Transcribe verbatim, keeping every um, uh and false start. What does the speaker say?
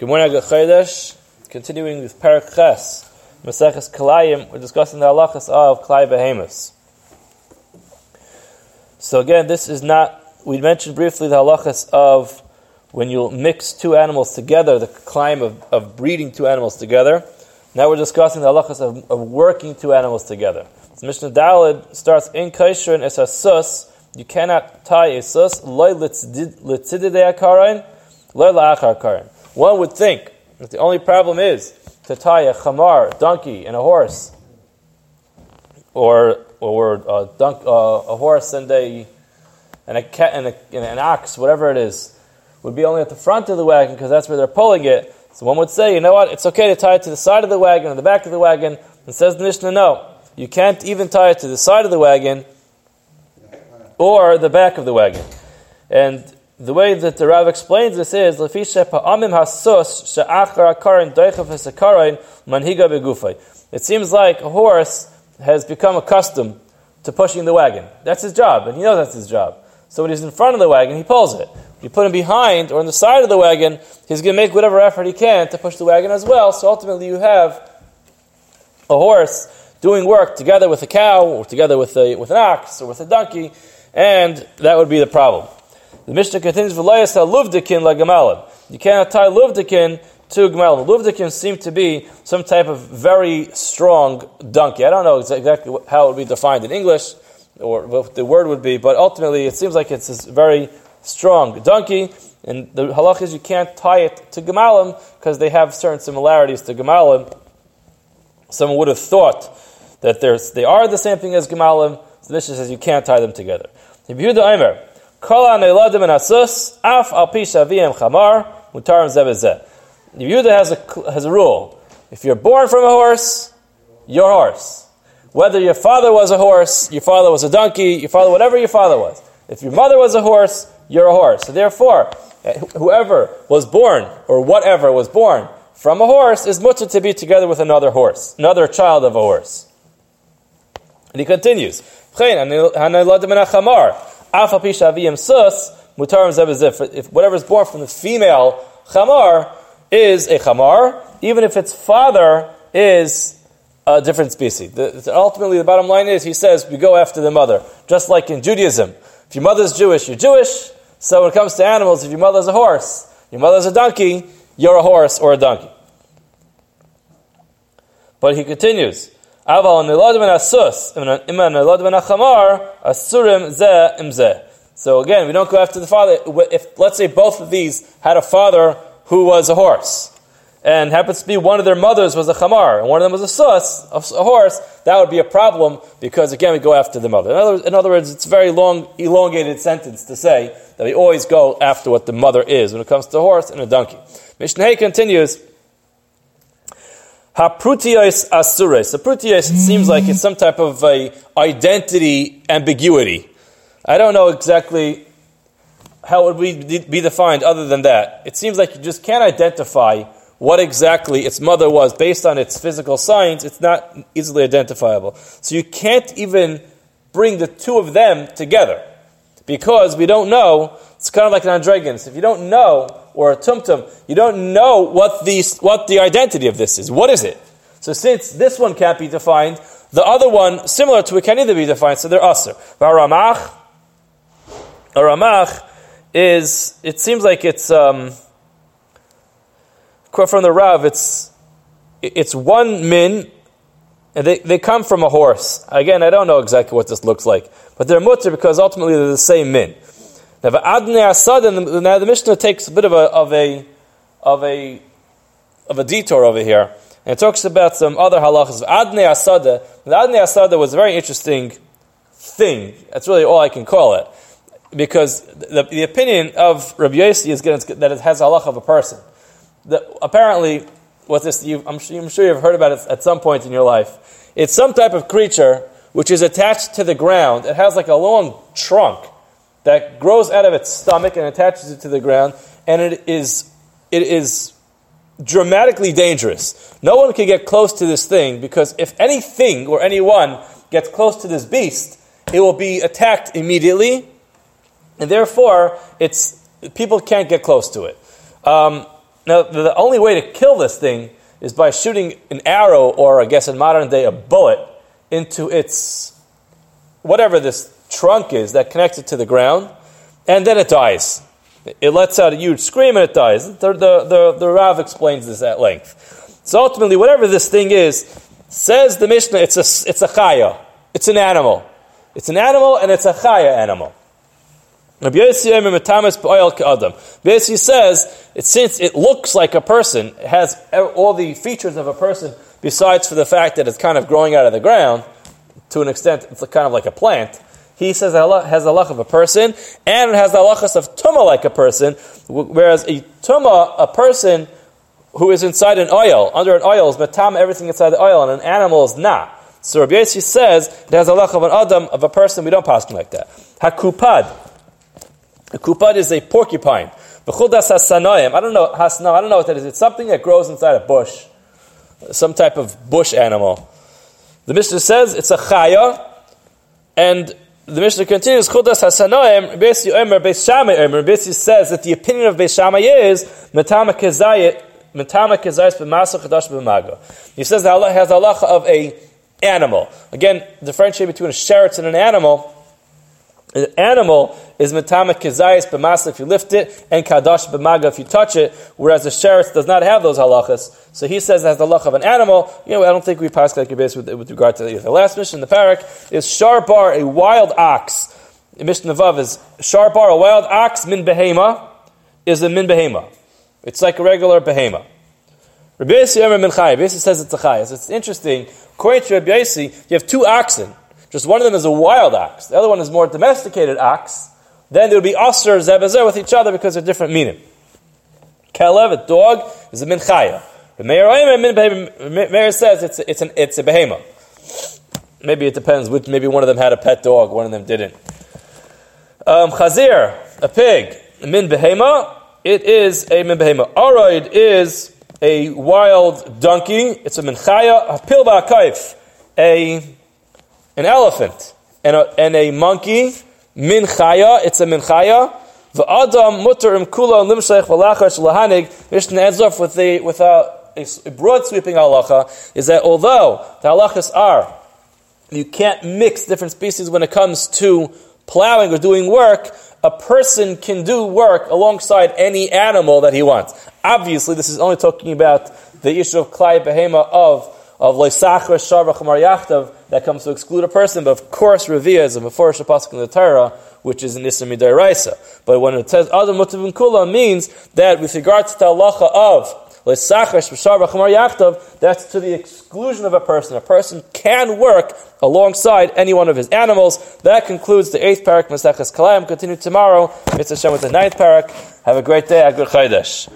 Good morning, Agah Chodesh. Continuing with Perek Ches, Maseches Kalayim, we're discussing the halachas of Kalai Behemoths. So again, this is not, we mentioned briefly the halachas of when you mix two animals together, the climb of, of breeding two animals together. Now we're discussing the halachas of, of working two animals together. So Mishnah Daled starts, in Kaishrin es a sus, you cannot tie a sus, loy litzididei akarin, loy la'achar akarin. One would think that the only problem is to tie a chamar, a donkey, and a horse, or or a, dunk, uh, a horse and a and a cat and, a, and an ox, whatever it is, would be only at the front of the wagon because that's where they're pulling it. So one would say, you know what, it's okay to tie it to the side of the wagon or the back of the wagon. And says the Mishnah, no, you can't even tie it to the side of the wagon or the back of the wagon. And the way that the Rav explains this is, it seems like a horse has become accustomed to pushing the wagon. That's his job, and he knows that's his job. So when he's in front of the wagon, he pulls it. You put him behind or on the side of the wagon, he's going to make whatever effort he can to push the wagon as well. So ultimately you have a horse doing work together with a cow, or together with a, with an ox, or with a donkey, and that would be the problem. The Mishnah continues, "V'layas luvdikin lagamalim." You cannot tie luvdikin to gamalim. Luvdikin seem to be some type of very strong donkey. I don't know exactly how it would be defined in English, or what the word would be, but ultimately it seems like it's this very strong donkey, and the halach is you can't tie it to gemalim because they have certain similarities to gemalim. Someone would have thought that there's, they are the same thing as gemalim, so the Mishnah says you can't tie them together. Yehuda Omer, Kol ha-neiladim en asus, af al pi shaviyem chamar, mutarim zeh b'zeh. Yehuda has a, has a rule. If you're born from a horse, you're a horse. Whether your father was a horse, your father was a donkey, your father, whatever your father was. If your mother was a horse, you're a horse. So therefore, whoever was born, or whatever was born from a horse, is mutter to be together with another horse, another child of a horse. And he continues, if whatever is born from the female chamar is a chamar, even if its father is a different species. The, ultimately, the bottom line is, he says, we go after the mother. Just like in Judaism, if your mother's Jewish, you're Jewish. So when it comes to animals, if your mother's a horse, your mother's a donkey, you're a horse or a donkey. But he continues, so again, we don't go after the father. If, let's say, both of these had a father who was a horse, and happens to be one of their mothers was a chamar, and one of them was a sus, a horse, that would be a problem, because again, we go after the mother. In other, in other words, it's a very long, elongated sentence to say that we always go after what the mother is when it comes to a horse and a donkey. Mishnah continues, Haprutios asures. The prutios, it seems like it's some type of a identity ambiguity. I don't know exactly how it would be defined other than that. It seems like you just can't identify what exactly its mother was based on its physical signs. It's not easily identifiable. So you can't even bring the two of them together because we don't know. It's kind of like an androgynous. If you don't know, or a tumtum, you don't know what the, what the identity of this is. What is it? So since this one can't be defined, the other one, similar to it, can either be defined, so they're aser. V'aramach, a ramach is, it seems like it's, um, from the Rav, it's it's one min, and they, they come from a horse. Again, I don't know exactly what this looks like, but they're mutter because ultimately they're the same min. Now, now the Mishnah takes a bit of a of a of a of a detour over here, and it talks about some other halachas. Adnei asada. The Adnei asada was a very interesting thing. That's really all I can call it, because the, the opinion of Rabbi Yossi is that it has a halacha of a person. The, apparently, what this you, I'm, sure, I'm sure you've heard about it at some point in your life. It's some type of creature which is attached to the ground. It has like a long trunk that grows out of its stomach and attaches it to the ground, and it is it is dramatically dangerous. No one can get close to this thing, because if anything or anyone gets close to this beast, it will be attacked immediately, and therefore it's people can't get close to it. Um, Now, the only way to kill this thing is by shooting an arrow, or I guess in modern day, a bullet, into its, whatever this trunk is that connects it to the ground, and then it dies. It lets out a huge scream and it dies. The, the, the, the Rav explains this at length. So ultimately, whatever this thing is, says the Mishnah, it's a, it's a chaya. It's an animal. It's an animal and it's a chaya animal. Rabbi Yossi says, it, since it looks like a person, it has all the features of a person, besides for the fact that it's kind of growing out of the ground, to an extent, it's kind of like a plant. He says it has the halach of a person, and it has the halachas of tumah like a person, whereas a tumah, a person who is inside an oil, under an oil is matam everything inside the oil, and an animal is not. So Rabbi Yossi says it has the halach of an adam, of a person. We don't pass him like that. Hakupad. A kupad is a porcupine. V'chudas hasanoim. I don't know. Hasna. I don't know what that is. It's something that grows inside a bush, some type of bush animal. The Mishnah says it's a chaya, and the Mishnah continues. Chudas hasanoim. Beis Yomer, Beis Shammai Yomer. Beis says that the opinion of Beis Shammai is metama kezayit, metama kezayis b'masa chadash b'maga. He says that Allah has the halacha of a animal. Again, differentiate between a sheretz and an animal. An animal is metama kezayis b'masa if you lift it, and kadash b'maga if you touch it, whereas the sheretz does not have those halachas. So he says it has the halacha of an animal. You know, I don't think we pass like a base with, with regard to the, the last mission. The parak is sharbar, a wild ox. The Mishnah Vav is sharbar, a wild ox, min behema, is a min behema. It's like a regular behema. Rabbi Yossi Omer min chaya. Rabbi Yossi says it's a chaya. So it's interesting. According to Rabbi Yossi, you have two oxen. Just one of them is a wild ox. The other one is more domesticated ox. Then there would be asr zebezer with each other because they're different meaning. Kelev, a dog, is a min chaya. The Meir says it's it's an it's a behema. Maybe it depends. Which maybe one of them had a pet dog, one of them didn't. Um, Chazir, a pig, min behema. It is a min behema. Aroid is a wild donkey. It's a min chaya. A pil ba'akayf, a an elephant, and a, and a monkey, min chaya, it's a min chaya. V'adam mutar im kula limshach v'lachash lahanig. Mishnah ends off with a with a, a broad sweeping halacha, is that although the halachas are you can't mix different species when it comes to plowing or doing work, a person can do work alongside any animal that he wants. Obviously, this is only talking about the issue of klai behema of of leisachar sharva chamar yachtav that comes to exclude a person, but of course Revia is a meforish pasuk in the Torah, which is an Issa Midaraisa. But when it says Adam Mutavim Kula, means that with regards to the halacha of leisachar sharva chamar yachtav, that's to the exclusion of a person. A person can work alongside any one of his animals. That concludes the eighth parak Maseches Kalayim. Continue tomorrow. Mitzvah Hashem with the ninth parak. Have a great day. Agur Chaydesh.